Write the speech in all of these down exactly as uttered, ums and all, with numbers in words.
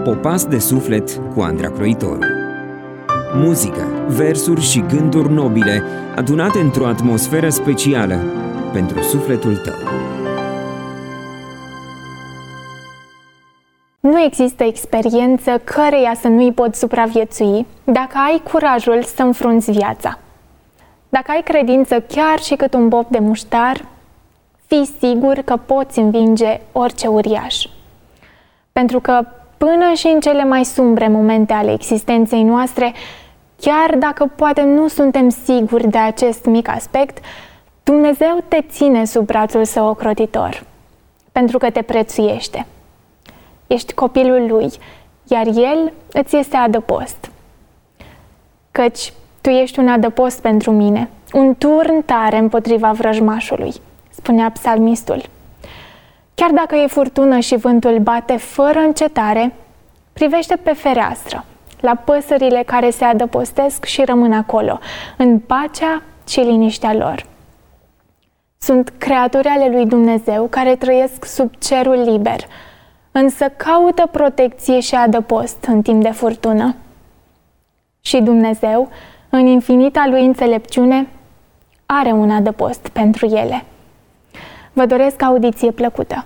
Popas de suflet cu Andra Croitoru. Muzică, versuri și gânduri nobile adunate într-o atmosferă specială pentru sufletul tău. Nu există experiență căreia să nu-i poți supraviețui dacă ai curajul să înfrunți viața. Dacă ai credință chiar și cât un bob de muștar, fii sigur că poți învinge orice uriaș. Pentru că până și în cele mai sumbre momente ale existenței noastre, chiar dacă poate nu suntem siguri de acest mic aspect, Dumnezeu te ține sub brațul său ocrotitor, pentru că te prețuiește. Ești copilul Lui, iar El îți este adăpost. Căci Tu ești un adăpost pentru mine, un turn tare împotriva vrăjmașului, spunea psalmistul. Chiar dacă e furtună și vântul bate fără încetare, privește pe fereastră, la păsările care se adăpostesc și rămân acolo, în pacea și liniștea lor. Sunt creaturi ale lui Dumnezeu care trăiesc sub cerul liber, însă caută protecție și adăpost în timp de furtună. Și Dumnezeu, în infinita lui înțelepciune, are un adăpost pentru ele. Vă doresc audiție plăcută!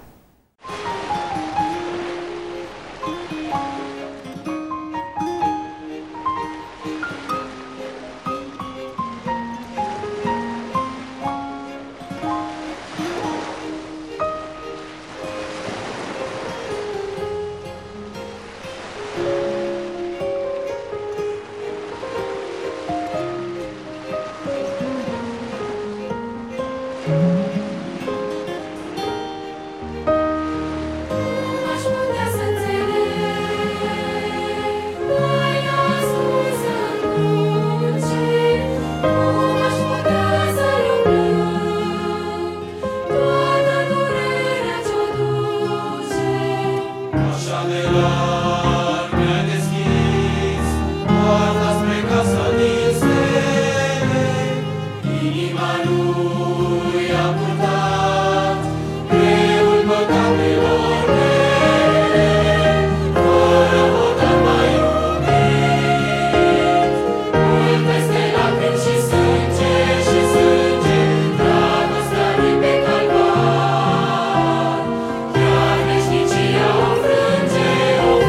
Oh,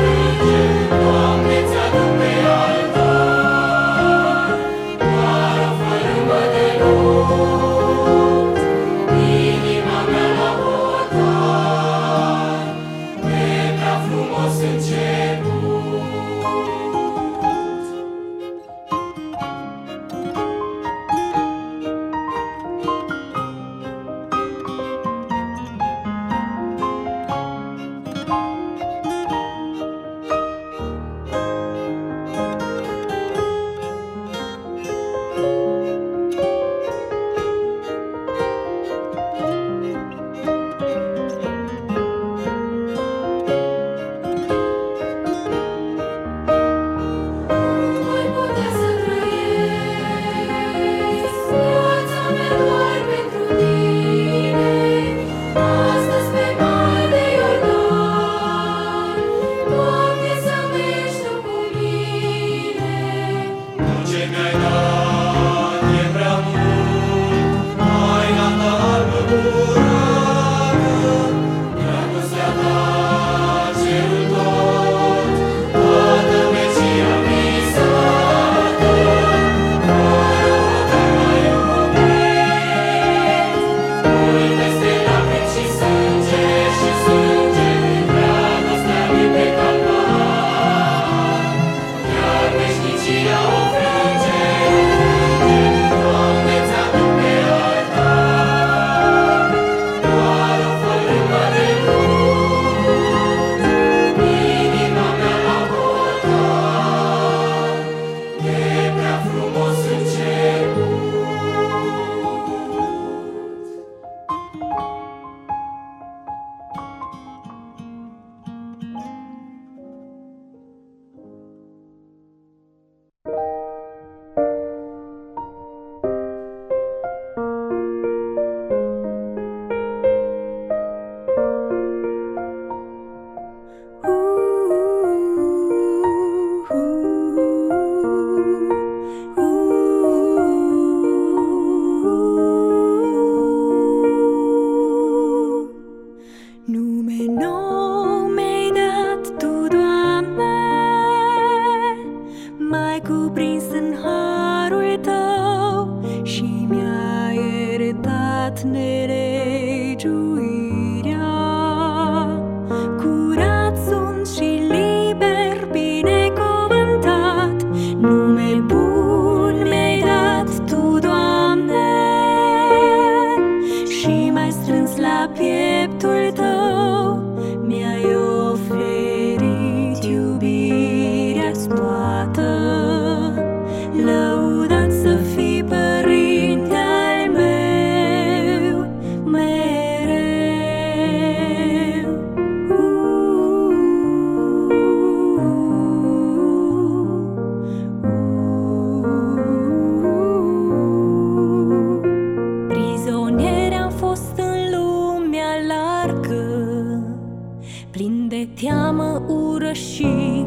ură și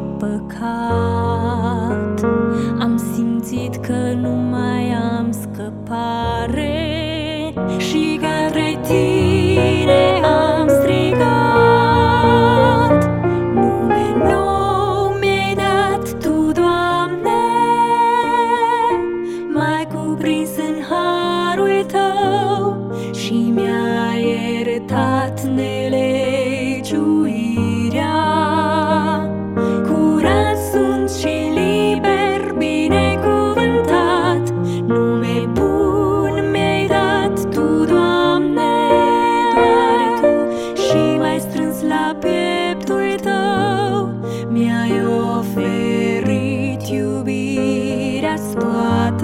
păcat. Am simțit că nu mai am scăpare și către tine am strigat. Nume nou mi-ai dat tu, Doamne, m-ai cuprins în harul tău și mi-ai iertat nelegiuirea. Curat sunt și liber, binecuvântat, nume bun mi-ai dat tu, Doamne, doar tu, și m-ai strâns la pieptul tău, mi-ai oferit iubirea-ți toată.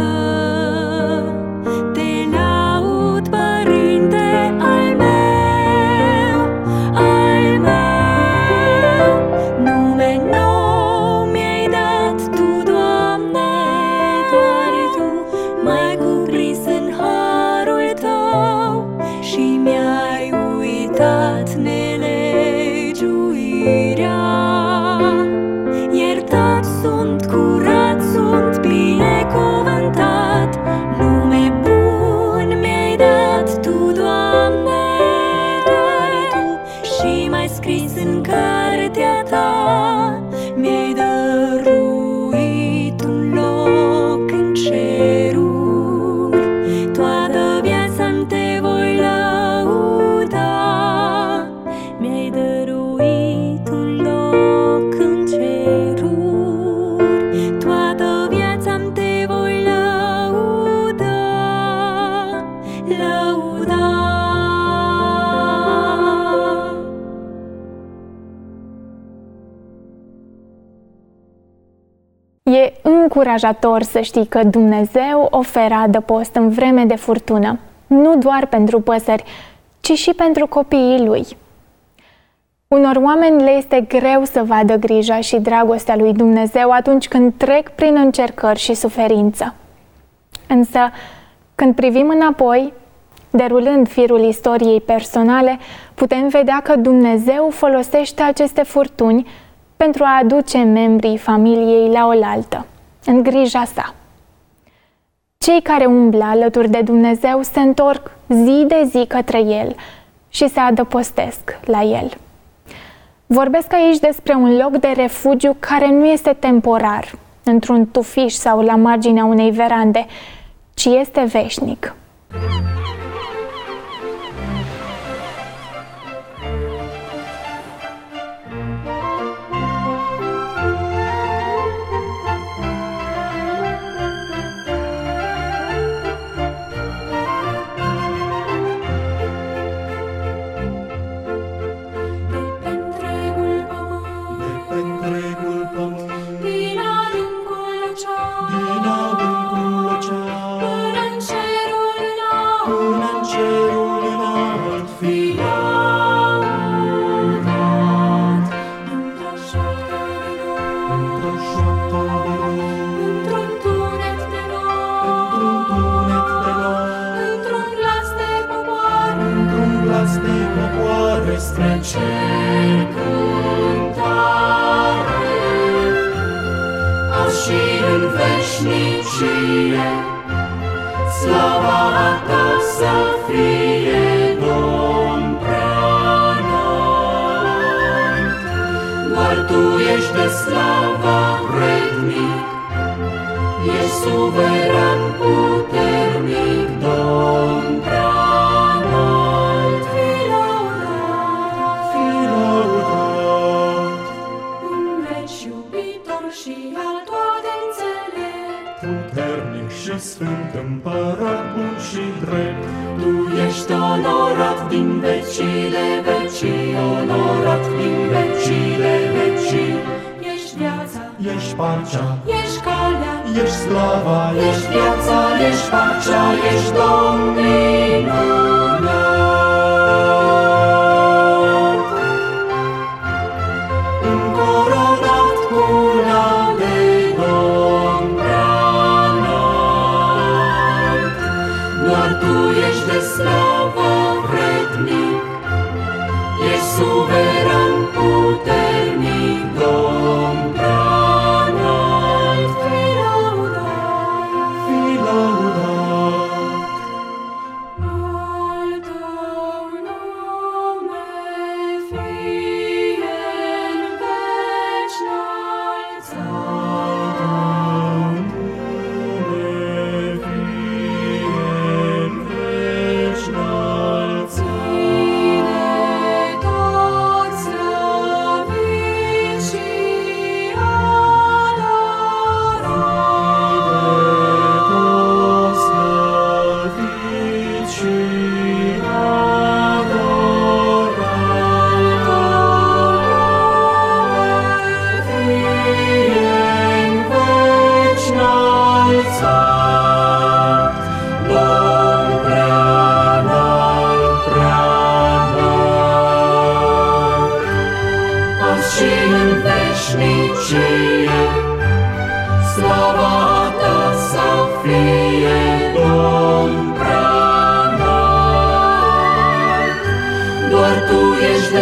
Te laud, Părinte al meu, al meu. Nume nou mi-ai dat tu, Doamne, doar tu, m-ai cuprins în harul tău și mi-ai uitat nelegiuirea. Iertat sunt, curat sunt, binecuvântat, nume bun mi-ai dat tu, Doamne, doar tu, și m-ai scris în cartea ta, mi-ai dăruit un loc în ceruri. Toată viața-mi te voi lăuda, mi-ai dăruit un loc în ceruri. Toată viața-mi te voi lăuda, lăuda. E încurajator să știi că Dumnezeu oferă adăpost în vreme de furtună, nu doar pentru păsări, ci și pentru copiii Lui. Unor oameni le este greu să vadă grija și dragostea lui Dumnezeu atunci când trec prin încercări și suferință. Însă, când privim înapoi, derulând firul istoriei personale, putem vedea că Dumnezeu folosește aceste furtuni pentru a aduce membrii familiei la oaltă, în grija sa. Cei care umblă alături de Dumnezeu se întorc zi de zi către El și se adăpostesc la El. Vorbesc aici despre un loc de refugiu care nu este temporar, într-un tufiș sau la marginea unei verande, ci este veșnic. Spre cer cântare, azi și în veșnicie, slava ta să fie, Domn preanalt. Doar tu ești de slava vrednic, ești suveran puternic, Domn preanalt. Puternic și sfânt, împărat bun și drept, Tu ești onorat din vecii de vecii, onorat din vecii de vecii. Ești viața, ești pacea, ești calea, ești slava, ești viața, ești pacea, ești Domn minunat. Încoronat cu laude, Domn preanalt. Doar tu ești de slavă vrednic, ești suveran puternic,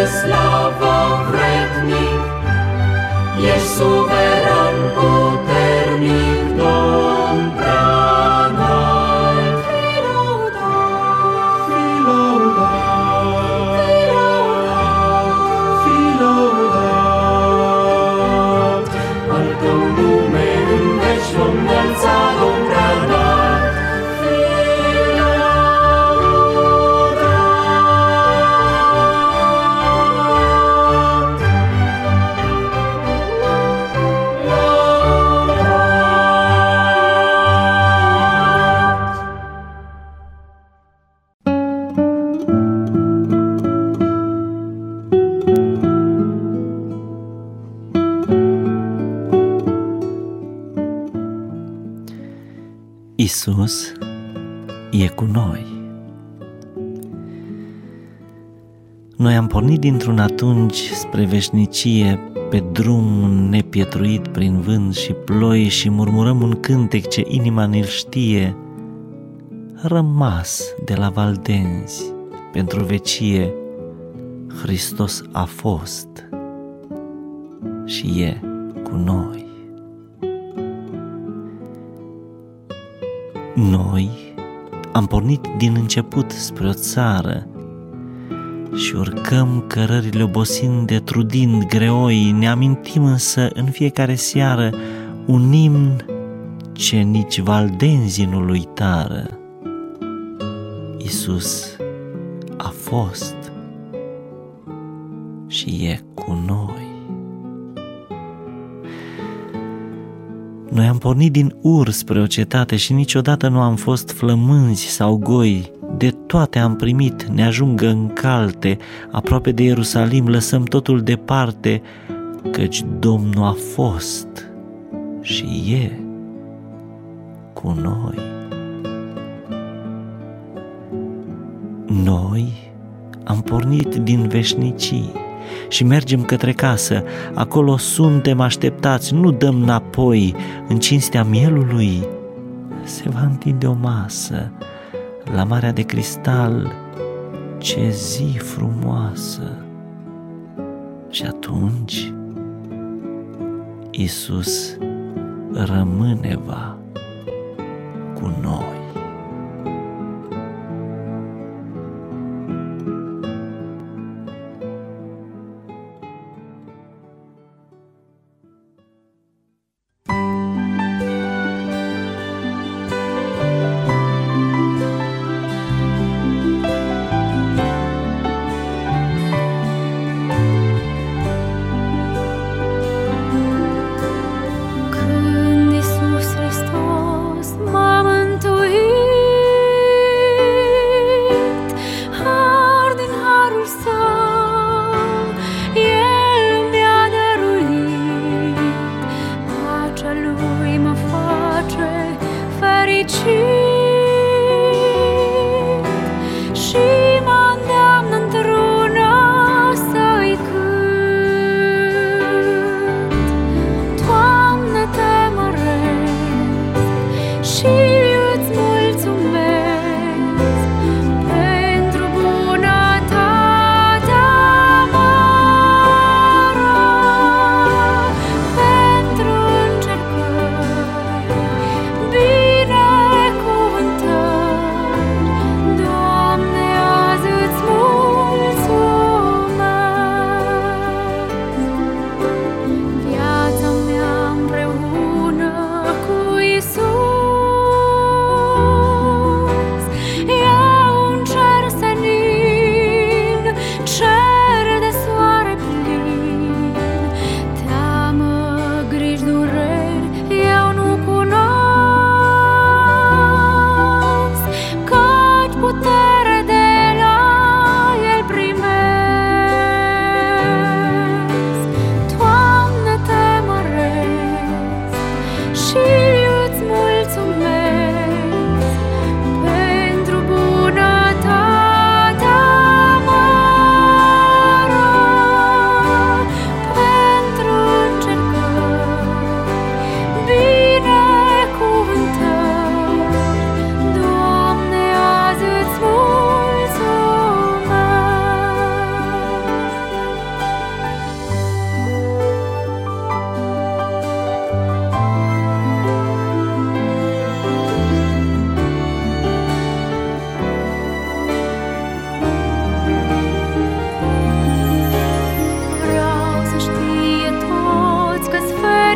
slavă vrednic, ești suveran puternic, Domn preanalt. Fi lăudat, fi lăudat, fi lăudat. Al tău nume în veci vom înălța, Domn preanalt. Fi Iisus e cu noi. Noi am pornit dintr-un atunci spre veșnicie, pe drum nepietruit prin vânt și ploi, și murmurăm un cântec ce inima ne-l știe, rămas de la Valdenzi pentru vecie. Hristos a fost și e cu noi. Noi am pornit din început spre o țară și urcăm cărările obosind de trudind greoi, ne amintim însă în fiecare seară un imn ce nici valdenzii nu-l uitară. Iisus a fost și e cu noi. Noi am pornit din Ur spre o cetate și niciodată nu am fost flămânzi sau goi. De toate am primit, ne ajungă încalte, aproape de Ierusalim lăsăm totul departe, căci Domnul a fost și e cu noi. Noi am pornit din veșnicii și mergem către casă, acolo suntem așteptați, nu dăm înapoi. În cinstea mielului se va întinde o masă, la Marea de Cristal, ce zi frumoasă! Și atunci Iisus rămâne va cu noi. Când Iisus Hristos m-a mântuit,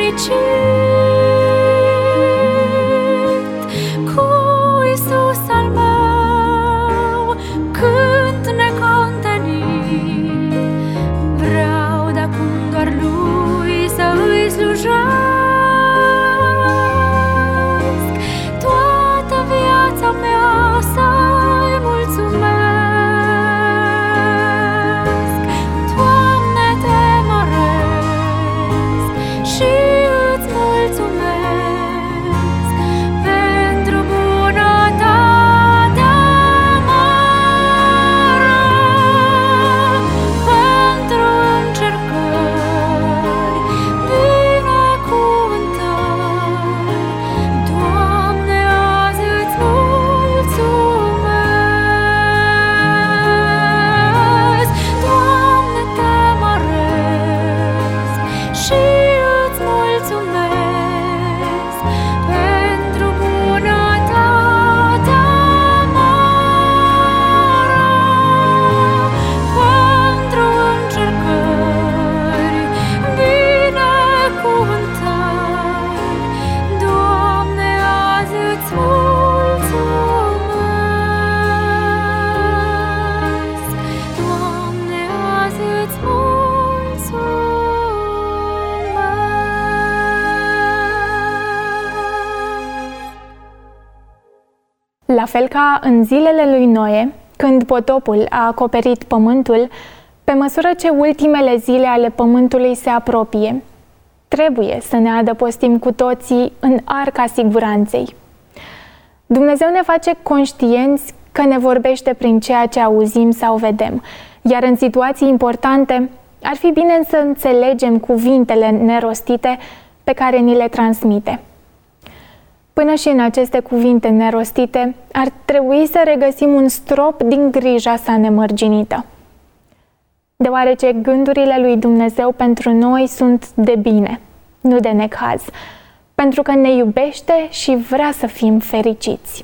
fericit cu Iisus al meu, cânt necontenit. Vreau de-acum doar Lui să îi slujesc, toată viața mea să-i mulțumesc. Doamne, Te măresc și îți mulțumesc pentru bunătatea mare, pentru încercări, binecuvântări. Doamne, azi îți mulțumesc. Doamne, Te măresc și îți mulțumesc pentru bunătatea mare, pentru încercări, binecuvântări. Doamne, azi îți mulțumesc. Doamne, azi îți mulțumesc. La fel ca în zilele lui Noe, când potopul a acoperit pământul, pe măsură ce ultimele zile ale pământului se apropie, trebuie să ne adăpostim cu toții în arca siguranței. Dumnezeu ne face conștienți că ne vorbește prin ceea ce auzim sau vedem, iar în situații importante ar fi bine să înțelegem cuvintele nerostite pe care ni le transmite. Până și în aceste cuvinte nerostite ar trebui să regăsim un strop din grija sa nemărginită. Deoarece gândurile lui Dumnezeu pentru noi sunt de bine, nu de necaz, pentru că ne iubește și vrea să fim fericiți.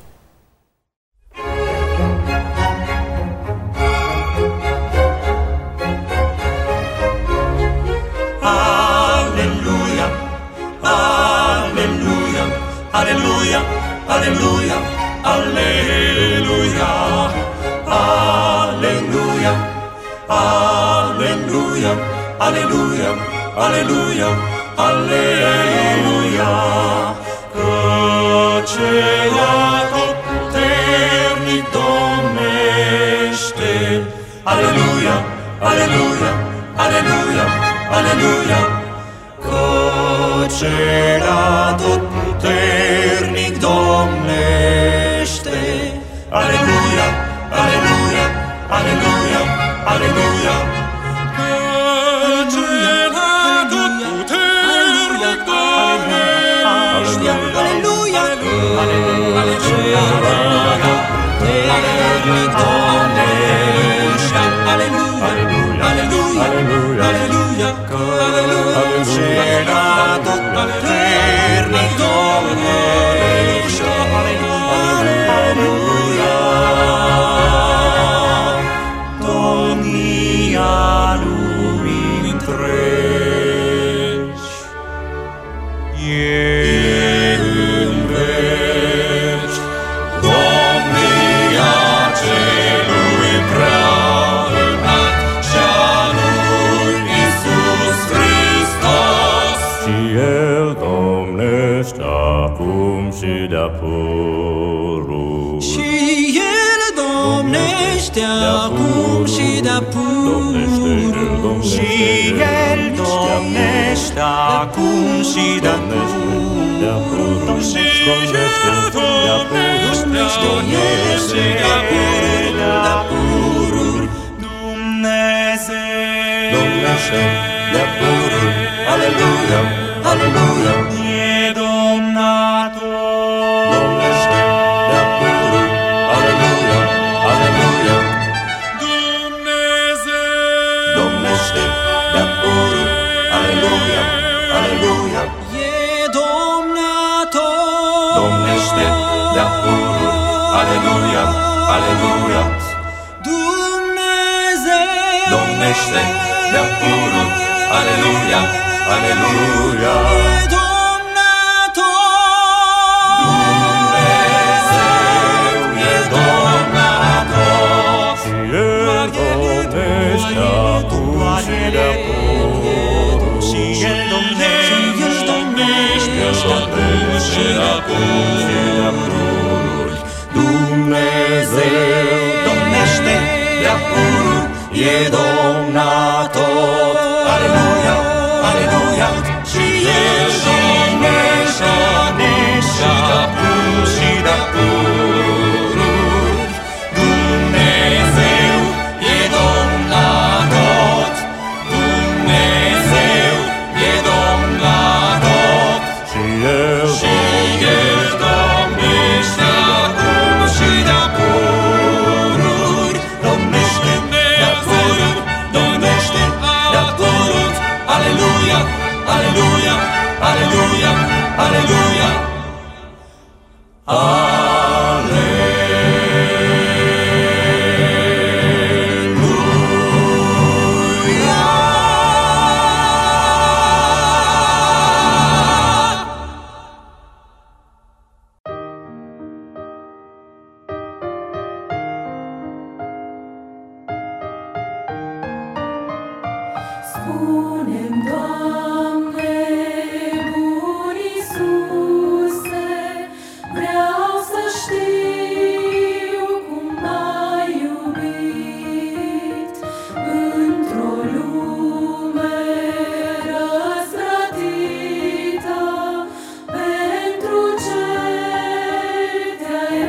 Aleluia, aleluia, aleluia, aleluia, aleluia, aleluia, aleluia, aleluia, aleluia, aleluia. Căci atotputernic domnește. Aleluia, aleluia, aleluia, aleluia. Căci atotputernic domnește. Aleluia, aleluia, aleluia, aleluia. Căci atotputernic domnește. Aleluia, aleluia, atotputernic domnește. Aleluia, aleluia, aleluia. Căci atotputernic domnește. Aleluia. Domnia lumii întregi e în veci. Domnia celui prea înalt și-a lui Iisus Hristos. Și El domnește acum și de-a pururi. Și El domnește acum și de-a pururi. Și El domnește acum și de-a pururi. Și El domnește de-a pururi. Dumnezeu domnește de-a pururi. Aleluia, aleluia. E domnator. Domnește de-a pururi. Aleluia, aleluia. Dumnezeu domnește de-a pururi. Aleluia, aleluia. E domnator. Domnește de-a pururi. Aleluia, aleluia. Dumnezeu Domnește de-a pururi. Aleluia, aleluia. e și de-a pururi. Dumnezeu domnește de-a pururi, e domnator. Aleluia, aleluia, și El domnește și de-a pururi, și de-a pururi. Dumnezeu e domnator, Dumnezeu e domnator. Și El, și El domnește acum și de-a pururi. Domnește de-a pururi, domnește de-a pururi. Aleluia, aleluia, aleluia, aleluia. Spune-mi, Doamne, bun Iisuse, vreau să știu cum m-ai iubit într-o lume răzvrătită, pentru ce te-ai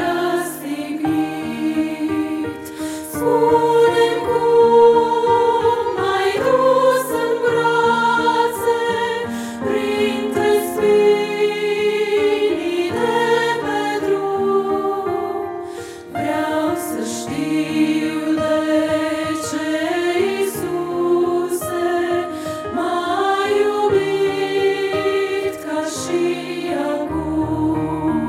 răstignit. Spune-mi cum m-ai dus în brațe printre spinii de pe drum. Vreau să știu de ce, Iisuse, m-ai iubit ca și acum.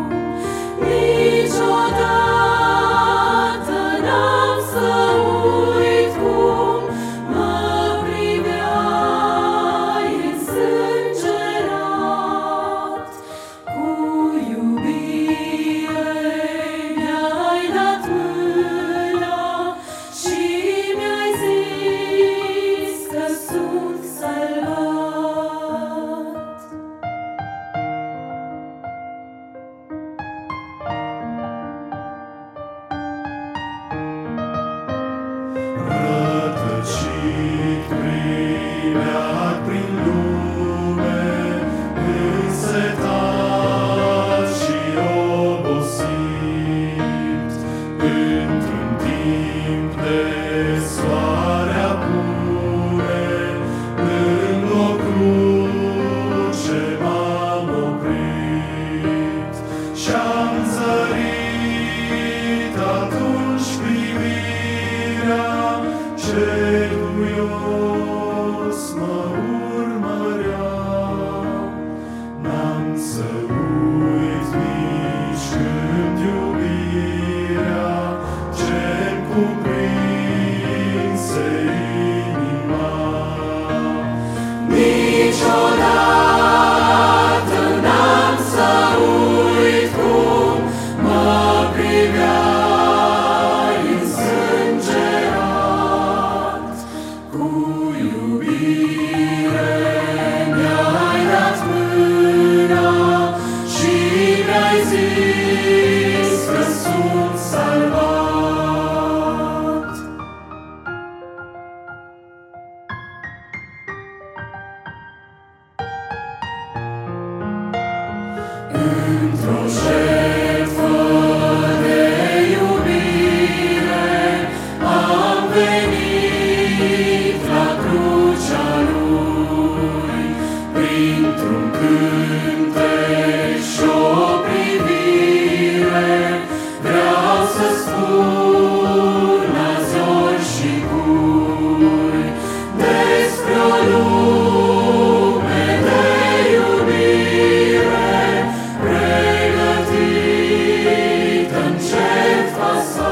Niciodată n-am să uit cum mă priveai însângerat. Cu iubire mi-ai dat mâna și mi-ai zis că sunt salvat. Rătăcit primeat prin lume, însetat și obosit, într-un timp de soare apune, lângă o cruce m-am oprit și-am zărit atunci privirea ce duios mă urmărea. N-am să uit nici când iubirea ce-mi cuprinse inima. Niciodată n-am să uit cum mă priveai însângerat. Cu iubire mi-ai dat mâna și mi-ai zis că sunt salvat. Într-o jertfă de iubire am venit la crucea Lui, printr-un cântec și-o privire. Vreau să spun azi și cui despre o lume de iubire pregătită în jertfa sa.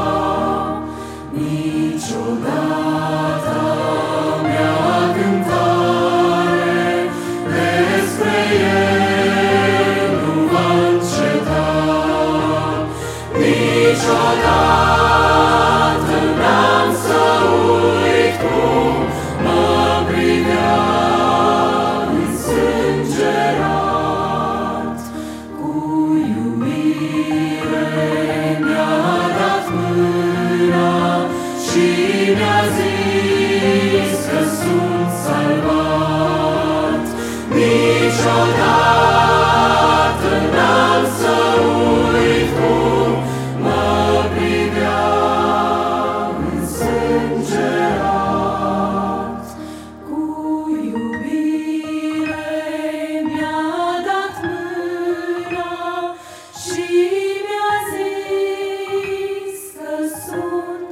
Niciodată mea cântare despre El nu niciodată n-am să uit cum mă privea însângerat. Cu iubire mi-a dat mâna și mi-a zis că sunt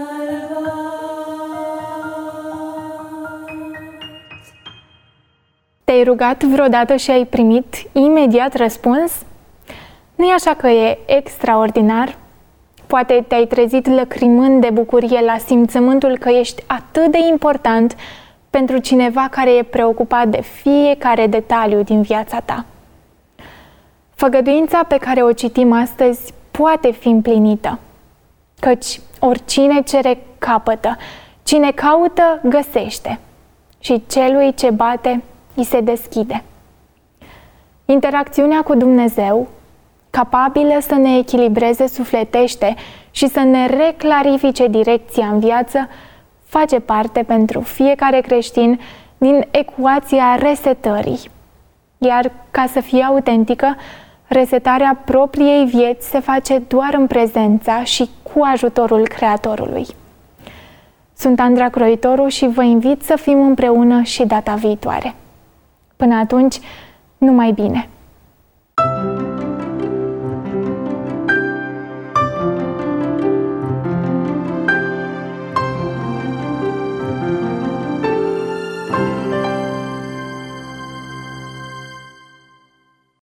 salvat. Te-ai rugat vreodată și ai primit imediat răspuns? Nu-i așa că e extraordinar? Poate te-ai trezit lăcrimând de bucurie la simțământul că ești atât de important pentru cineva care e preocupat de fiecare detaliu din viața ta. Făgăduința pe care o citim astăzi poate fi împlinită, căci oricine cere capătă, cine caută găsește și celui ce bate îi se deschide. Interacțiunea cu Dumnezeu, capabilă să ne echilibreze sufletește și să ne reclarifice direcția în viață, face parte pentru fiecare creștin din ecuația resetării. Iar ca să fie autentică, resetarea propriei vieți se face doar în prezența și cu ajutorul Creatorului. Sunt Andra Croitoru și vă invit să fim împreună și data viitoare. Până atunci, numai bine!